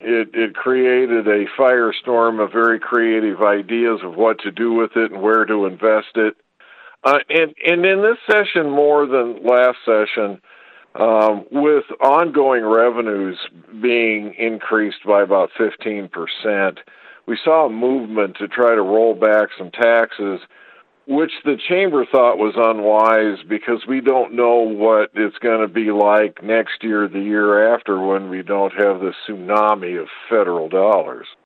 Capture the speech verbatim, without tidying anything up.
it, it created a firestorm of very creative ideas of what to do with it and where to invest it. Uh, and, and in this session, more than last session, um, with ongoing revenues being increased by about fifteen percent, we saw a movement to try to roll back some taxes, which the chamber thought was unwise because we don't know what it's going to be like next year, the year after, when we don't have this tsunami of federal dollars.